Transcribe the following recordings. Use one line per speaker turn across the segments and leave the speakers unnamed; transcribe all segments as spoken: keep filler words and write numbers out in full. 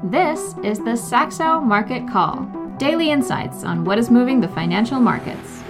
This is the Saxo Market Call, daily insights on what is moving the financial markets.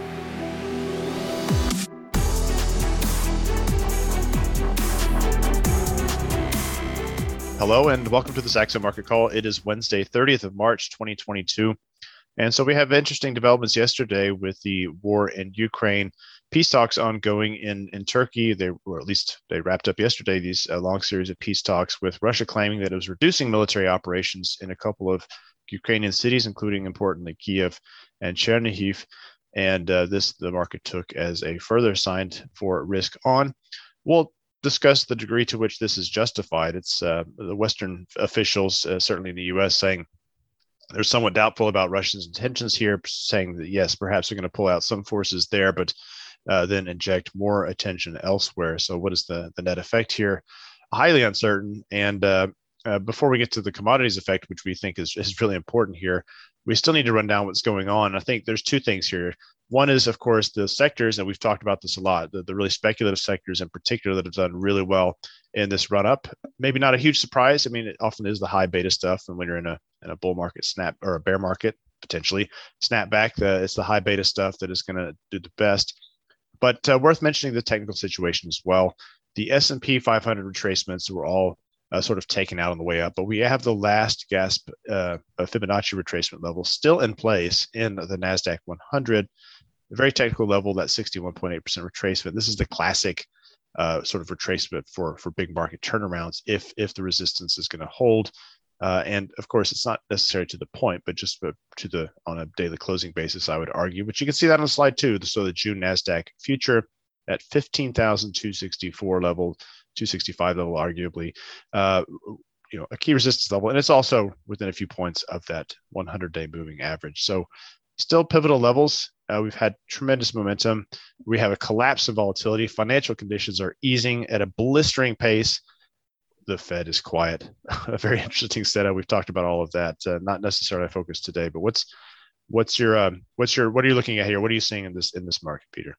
Hello and welcome to the Saxo Market Call. It is Wednesday, thirtieth of March, twenty twenty-two. And so we have interesting developments yesterday with the war in Ukraine, peace talks ongoing in, in Turkey. They were, at least they wrapped up yesterday, these uh, long series of peace talks with Russia claiming that it was reducing military operations in a couple of Ukrainian cities, including importantly Kiev and Chernihiv. And uh, this the market took as a further sign for risk on. We'll discuss the degree to which this is justified. It's uh, the Western officials, uh, certainly in the U S, saying they're somewhat doubtful about Russia's intentions here, saying that, yes, perhaps they're going to pull out some forces there, but uh, then inject more attention elsewhere. So what is the, the net effect here? Highly uncertain. And uh, uh, before we get to the commodities effect, which we think is, is really important here, we still need to run down what's going on. I think there's two things here. One is, of course, the sectors, and we've talked about this a lot, the, the really speculative sectors in particular that have done really well in this run-up. Maybe not a huge surprise. I mean, it often is the high beta stuff, and when you're in a in a bull market snap or a bear market, potentially snapback, the, it's the high beta stuff that is going to do the best. But uh, worth mentioning the technical situation as well. The S and P five hundred retracements were all uh, sort of taken out on the way up, but we have the last gasp uh, Fibonacci retracement level still in place in the NASDAQ one hundred. A very technical level, that sixty-one point eight percent retracement. This is the classic uh, sort of retracement for, for big market turnarounds if if the resistance is going to hold. Uh, and of course, it's not necessary to the point, but just to the on a daily closing basis, I would argue. But you can see that on slide two. So the June NASDAQ future at fifteen thousand two hundred sixty-four level, two sixty-five level, arguably, uh, you know, a key resistance level, and it's also within a few points of that one hundred day moving average. So still pivotal levels. Uh, we've had tremendous momentum. We have a collapse in volatility. Financial conditions are easing at a blistering pace. The Fed is quiet. A very interesting setup. We've talked about all of that. Uh, not necessarily a focus today, but what's what's your um, what's your what are you looking at here? What are you seeing in this in this market, Peter?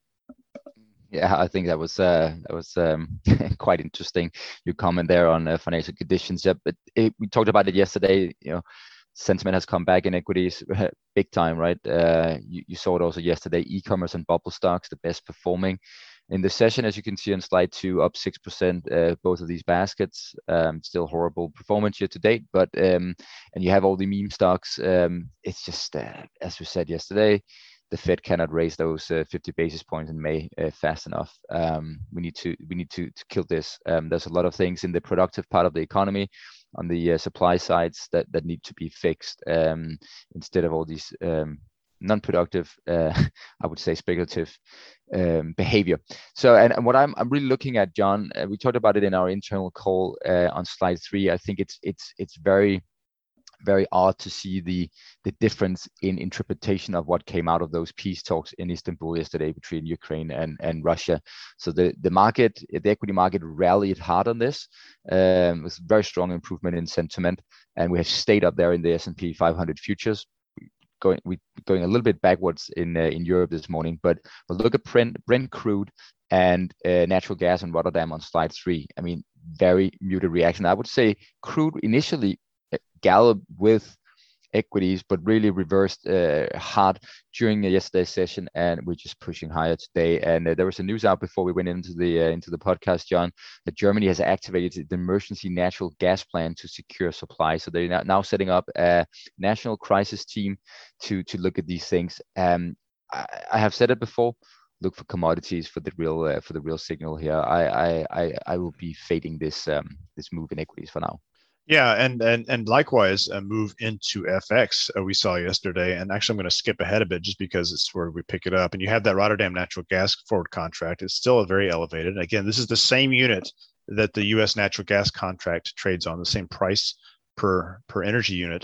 Yeah, I think that was uh, that was um, quite interesting. Your comment there on uh, financial conditions. Yeah, but it, we talked about it yesterday. You know, sentiment has come back in equities big time, right? Uh, you, you saw it also yesterday. E-commerce and bubble stocks, the best performing in the session, as you can see on slide two, up six percent. Uh, both of these baskets, um, still horrible performance year to date. But um, and you have all the meme stocks. Um, it's just uh, as we said yesterday, the Fed cannot raise those uh, fifty basis points in May uh, fast enough. Um, we need to we need to, to kill this. Um, there's a lot of things in the productive part of the economy, on the uh, supply sides that, that need to be fixed um, instead of all these um, non-productive, uh, I would say speculative um, behavior. So, and, and what I'm I'm really looking at, John, uh, we talked about it in our internal call uh, on slide three. I think it's it's it's very very odd to see the the difference in interpretation of what came out of those peace talks in Istanbul yesterday between Ukraine and, and Russia. So the, the market, the equity market rallied hard on this. Um, it was a very strong improvement in sentiment, and we have stayed up there in the S and P five hundred futures. Going we going a little bit backwards in uh, in Europe this morning, but but look at Brent, Brent crude and uh, natural gas in Rotterdam on slide three. I mean, very muted reaction. I would say crude initially galloped with equities, but really reversed uh, hard during yesterday's session, and we're just pushing higher today. And uh, there was a news out before we went into the uh, into the podcast, John, that Germany has activated the emergency natural gas plan to secure supply. So they're now, now setting up a national crisis team to to look at these things. Um, I, I have said it before. Look for commodities for the real uh, for the real signal here. I I I, I will be fading this um, this move in equities for now.
Yeah, and and and likewise, a move into F X uh, we saw yesterday. And actually, I'm going to skip ahead a bit just because it's where we pick it up. And you have that Rotterdam natural gas forward contract. It's still very elevated. Again, this is the same unit that the U S natural gas contract trades on, the same price per per energy unit.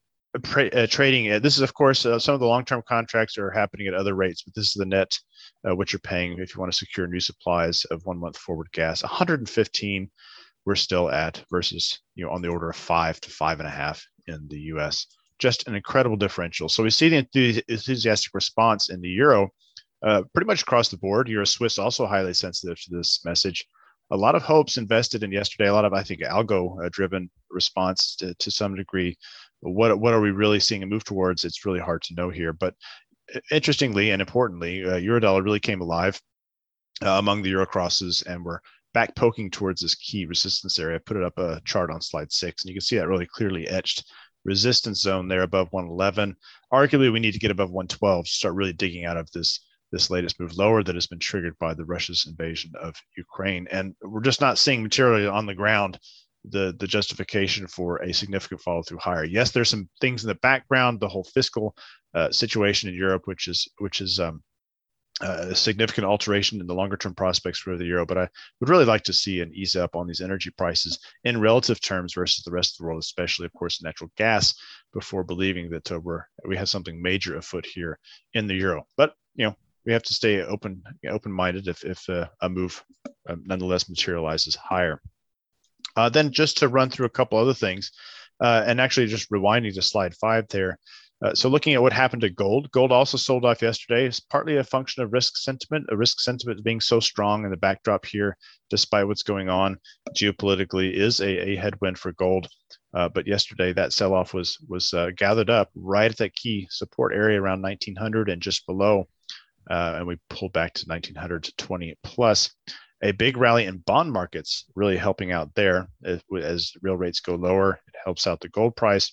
Uh, trading it. This is, of course, uh, some of the long-term contracts are happening at other rates, but this is the net uh, what you're paying if you want to secure new supplies of one-month forward gas. one hundred fifteen. We're still at versus, you know, on the order of five to five and a half in the U S. Just an incredible differential. So we see the enthusiastic response in the euro uh, pretty much across the board. Euro Swiss also highly sensitive to this message. a lot of hopes invested in yesterday. A lot of, I think, algo-driven response to, to some degree. What what are we really seeing a move towards? It's really hard to know here. But interestingly and importantly, uh, Eurodollar really came alive uh, among the euro crosses, and we're back poking towards this key resistance area. I put it up a chart on slide six, and you can see that really clearly etched resistance zone there above one eleven. Arguably, we need to get above one twelve to start really digging out of this this latest move lower that has been triggered by the Russia's invasion of Ukraine. And we're just not seeing materially on the ground the, the justification for a significant follow through higher. Yes, there's some things in the background, the whole fiscal uh, situation in Europe, which is which is um, uh, a significant alteration in the longer term prospects for the euro. But I would really like to see an ease up on these energy prices in relative terms versus the rest of the world, especially, of course, natural gas, before believing that uh, we're, we have something major afoot here in the euro. But, you know, we have to stay open, open-minded if, if uh, a move uh, nonetheless materializes higher. Uh, then just to run through a couple other things, uh, and actually just rewinding to slide five there. Uh, so looking at what happened to gold, gold also sold off yesterday. It's partly a function of risk sentiment, a risk sentiment being so strong in the backdrop here, despite what's going on geopolitically, is a, a headwind for gold. Uh, but yesterday, that sell-off was was uh, gathered up right at that key support area around nineteen hundred and just below. Uh, and we pulled back to nineteen hundred to twenty plus. A big rally in bond markets really helping out there as, as real rates go lower. It helps out the gold price.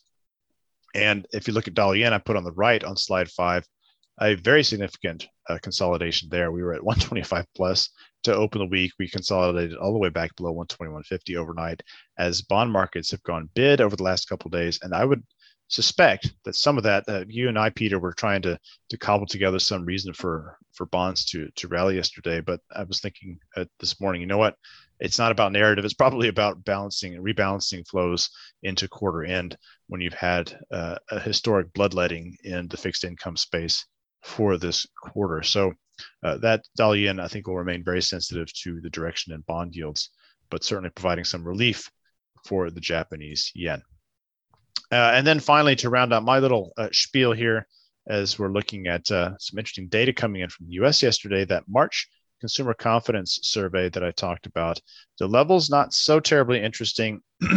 And if you look at dollar yen, I put on the right on slide five, a very significant uh, consolidation there. We were at one twenty-five plus to open the week. We consolidated all the way back below one twenty-one fifty overnight as bond markets have gone bid over the last couple of days. And I would suspect that some of that, uh, you and I, Peter, were trying to to cobble together some reason for for bonds to to rally yesterday. But I was thinking uh, this morning, you know what? It's not about narrative. It's probably about balancing and rebalancing flows into quarter end when you've had uh, a historic bloodletting in the fixed income space for this quarter. So uh, that dollar yen, I think, will remain very sensitive to the direction in bond yields, but certainly providing some relief for the Japanese yen. Uh, and then finally, to round out my little uh, spiel here, as we're looking at uh, some interesting data coming in from the U S yesterday, that March consumer confidence survey that I talked about, the levels not so terribly interesting.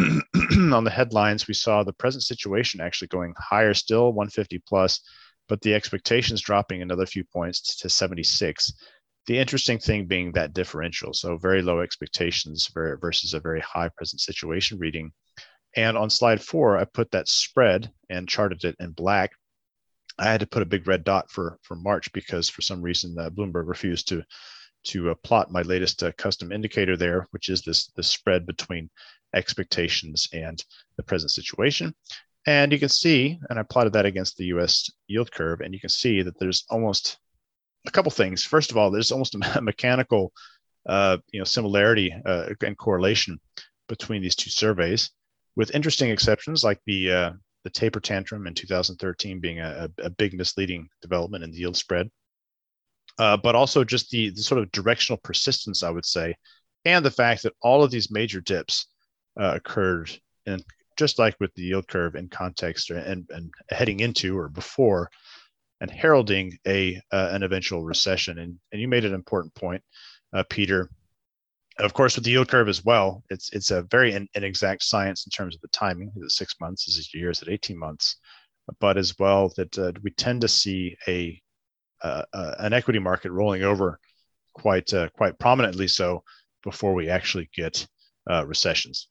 On the headlines, we saw the present situation actually going higher still, one fifty plus, but the expectations dropping another few points to seventy-six. The interesting thing being that differential, so very low expectations versus a very high present situation reading. And on slide four, I put that spread and charted it in black. I had to put a big red dot for, for March because for some reason uh, Bloomberg refused to to uh, plot my latest uh, custom indicator there, which is this, this spread between expectations and the present situation. And you can see, and I plotted that against the U S yield curve, and you can see that there's almost a couple things. First of all, there's almost a mechanical uh, you know, similarity uh, and correlation between these two surveys, with interesting exceptions like the uh, the taper tantrum in two thousand thirteen being a, a big misleading development in the yield spread, uh, but also just the, the sort of directional persistence, I would say, and the fact that all of these major dips uh, occurred in, just like with the yield curve, in context or, and, and heading into or before and heralding a uh, an eventual recession. And, and you made an important point, uh, Peter. Of course, with the yield curve as well, it's it's a very in, inexact science in terms of the timing. Is it six months? Is it a year? Is it eighteen months? But as well, that uh, we tend to see a uh, uh, an equity market rolling over quite uh, quite prominently so before we actually get uh, recessions.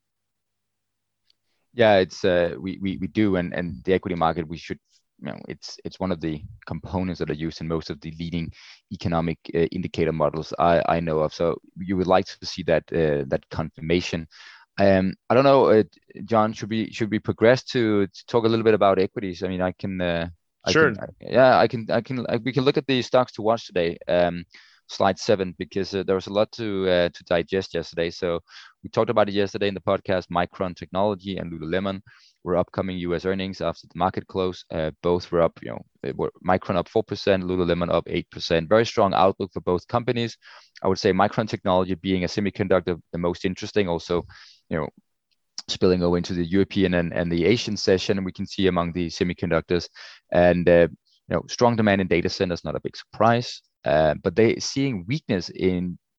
Yeah, it's uh, we, we we do, and and the equity market, we should, you know, it's it's one of the components that are used in most of the leading economic uh, indicator models I, I know of. So you would like to see that uh, that confirmation. Um, I don't know, uh, John. Should we should we progress to, to talk a little bit about equities? I mean, I can. Uh, I
sure.
Can, yeah, I can. I can. I, we can look at the stocks to watch today. Um, slide seven, because uh, there was a lot to uh, to digest yesterday. So we talked about it yesterday in the podcast. Micron Technology and Lululemon were upcoming U S earnings after the market close. Uh, both were up, you know, they were Micron up four percent, Lululemon up eight percent. Very strong outlook for both companies. I would say Micron Technology, being a semiconductor, the most interesting. Also, you know, spilling over into the European and, and the Asian session, we can see among the semiconductors, and uh, you know, strong demand in data centers, not a big surprise. Uh, but they seeing weakness in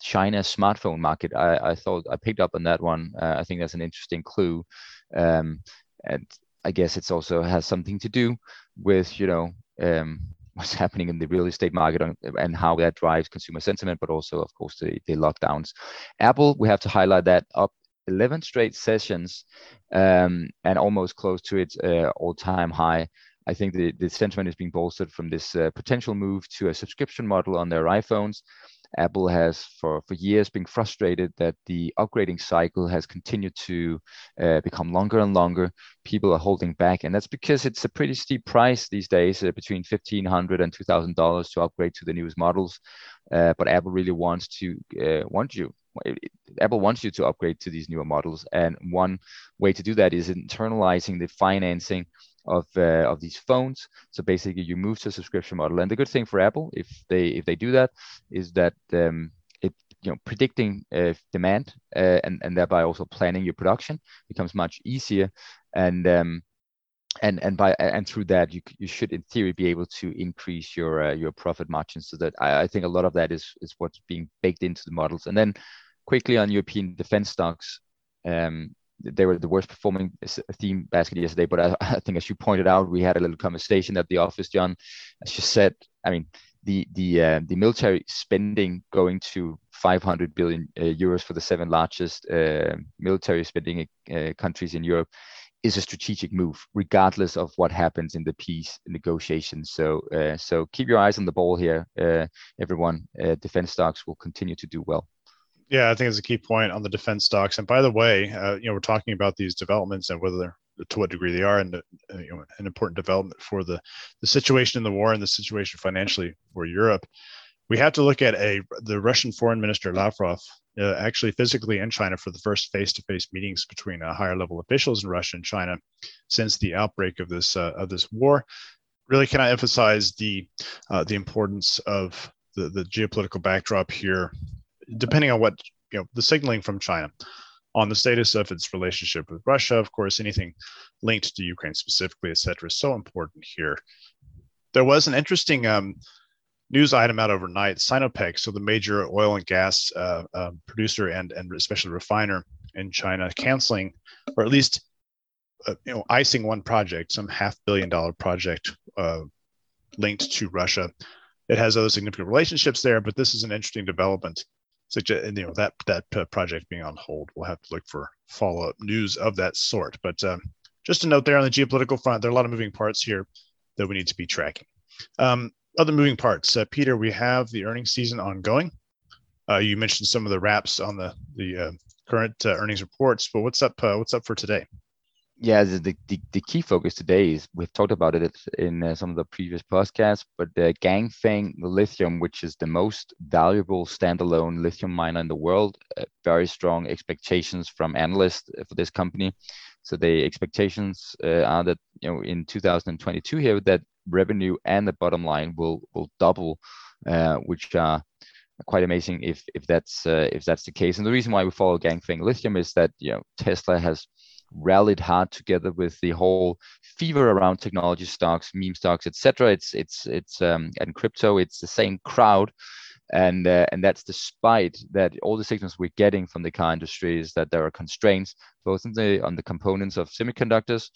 China smartphone market. I, I thought I picked up on that one. Uh, I think that's an interesting clue, um, and I guess it's also has something to do with you know um, what's happening in the real estate market on, and how that drives consumer sentiment, but also of course the, the lockdowns. Apple, we have to highlight that, up eleven straight sessions um, and almost close to its uh, all-time high. I think the, the sentiment is being bolstered from this uh, potential move to a subscription model on their iPhones. Apple has for, for years been frustrated that the upgrading cycle has continued to uh, become longer and longer. People are holding back, and that's because it's a pretty steep price these days, uh, between fifteen hundred dollars and two thousand dollars to upgrade to the newest models. Uh, but Apple really wants to uh, want you. Apple wants you to upgrade to these newer models, and one way to do that is internalizing the financing of uh, of these phones. So basically, you move to a subscription model. And the good thing for Apple, if they if they do that, is that um, it you know predicting uh, demand uh, and and thereby also planning your production becomes much easier. And um, and and by and through that, you you should in theory be able to increase your uh, your profit margins. So that I, I think a lot of that is is what's being baked into the models. And then quickly on European defense stocks. Um, They were the worst performing theme basket yesterday, but I, I think, as you pointed out, we had a little conversation at the office, John. As you said, I mean, the the uh, the military spending going to five hundred billion uh, euros for the seven largest uh, military spending uh, countries in Europe is a strategic move, regardless of what happens in the peace negotiations. So, uh, so keep your eyes on the ball here, uh, everyone. Uh, defense stocks will continue to do well.
Yeah, I think it's a key point on the defense stocks. And by the way, uh, you know, we're talking about these developments and whether they're, to what degree they are, and uh, you know, an important development for the the situation in the war and the situation financially for Europe. We have to look at a the Russian Foreign Minister Lavrov uh, actually physically in China for the first face-to-face meetings between uh, higher level officials in Russia and China since the outbreak of this uh, of this war. Really, can I emphasize the uh, the importance of the the geopolitical backdrop here, depending on what, you know, the signaling from China on the status of its relationship with Russia, of course, anything linked to Ukraine specifically, et cetera, is so important here. There was an interesting um, news item out overnight. Sinopec, so the major oil and gas uh, uh, producer and, and especially refiner in China, canceling, or at least uh, you know, icing one project, some half billion dollar project uh, linked to Russia. It has other significant relationships there, but this is an interesting development. So, you know, that that uh, project being on hold, we'll have to look for follow-up news of that sort. But um, just a note there on the geopolitical front, there are a lot of moving parts here that we need to be tracking. Um, other moving parts, uh, Peter, we have the earnings season ongoing. Uh, you mentioned some of the wraps on the the uh, current uh, earnings reports, but what's up? Uh, what's up for today?
Yeah, the, the, the key focus today is, we've talked about it in uh, some of the previous podcasts, but uh, Ganfeng Lithium, which is the most valuable standalone lithium miner in the world, uh, very strong expectations from analysts for this company. So the expectations uh, are that, you know, in two thousand twenty-two here, that revenue and the bottom line will will double, uh, which are quite amazing if if that's uh, if that's the case. And the reason why we follow Ganfeng Lithium is that, you know, Tesla has rallied hard together with the whole fever around technology stocks, meme stocks, et cetera. It's it's it's um, and crypto. It's the same crowd, and uh, and that's despite that all the signals we're getting from the car industry is that there are constraints both on the on the components of semiconductors,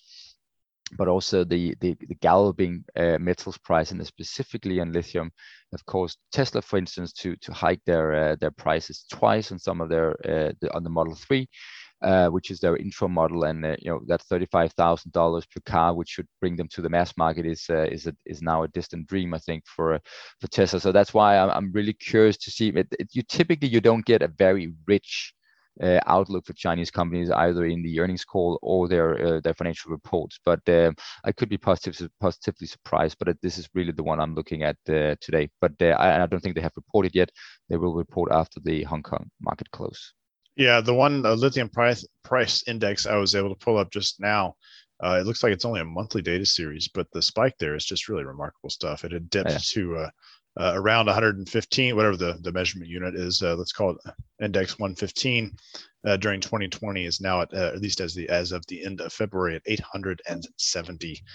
but also the the, the galloping uh, metals price, and specifically on lithium, have caused Tesla, for instance, to to hike their uh, their prices twice on some of their uh, the, on the Model three. Uh, which is their intro model, and uh, you know, that thirty-five thousand dollars per car, which should bring them to the mass market, is uh, is a, is now a distant dream, I think, for uh, for Tesla. So that's why I'm, I'm really curious to see. It, it, you typically you don't get a very rich uh, outlook for Chinese companies either in the earnings call or their uh, their financial reports. But uh, I could be positive, positively surprised. But this is really the one I'm looking at uh, today. But uh, I, I don't think they have reported yet. They will report after the Hong Kong market close.
Yeah, the one uh, lithium price price index I was able to pull up just now, uh, it looks like it's only a monthly data series, but the spike there is just really remarkable stuff. It had dipped yeah. to uh, uh, around one hundred fifteen, whatever the, the measurement unit is. Uh, let's call it index one fifteen uh, during twenty twenty. Is now at uh, at least as the as of the end of February at eight hundred seventy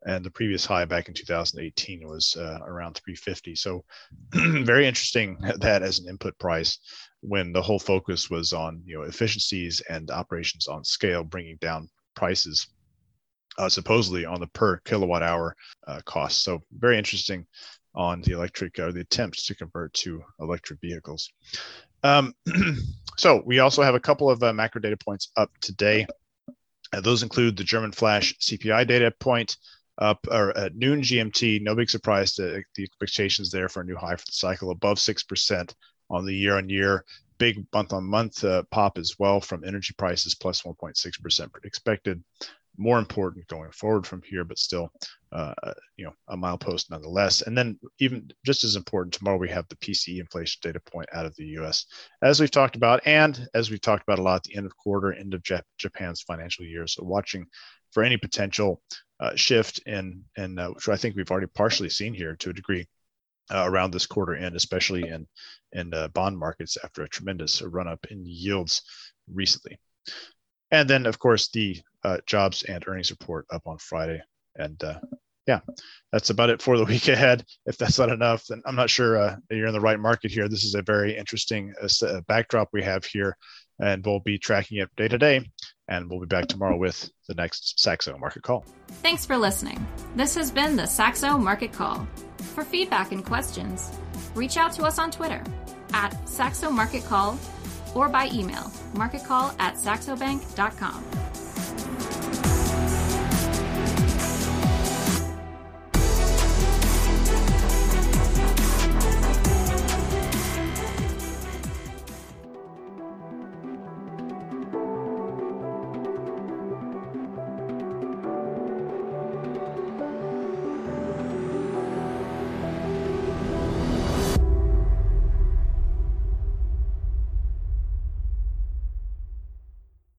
and the previous high back in two thousand eighteen was uh, around three fifty. So very interesting that as an input price, when the whole focus was on, you know, efficiencies and operations on scale, bringing down prices uh, supposedly on the per kilowatt hour uh, cost. So very interesting on the electric, or uh, the attempts to convert to electric vehicles. Um, so we also have a couple of uh, macro data points up today. Uh, those include the German flash C P I data point up or at noon G M T. No big surprise to the expectations there for a new high for the cycle, above six percent on the year on year. Big month on month uh, pop as well from energy prices, plus one point six percent expected. More important going forward from here, but still, uh, you know, a milepost nonetheless. And then even just as important, tomorrow we have the P C E inflation data point out of the U S, as we've talked about, and as we've talked about a lot at the end of quarter, end of Jap- Japan's financial year. So watching for any potential uh, shift in, in uh, which I think we've already partially seen here to a degree uh, around this quarter end, especially in, in uh, bond markets after a tremendous run up in yields recently. And then, of course, the uh, jobs and earnings report up on Friday. And uh, yeah, that's about it for the week ahead. If that's not enough, then I'm not sure uh, you're in the right market here. This is a very interesting uh, backdrop we have here, and we'll be tracking it day to day. And we'll be back tomorrow with the next Saxo Market Call.
Thanks for listening. This has been the Saxo Market Call. For feedback and questions, reach out to us on Twitter at Saxo Market Call or by email, marketcall at saxobank dot com.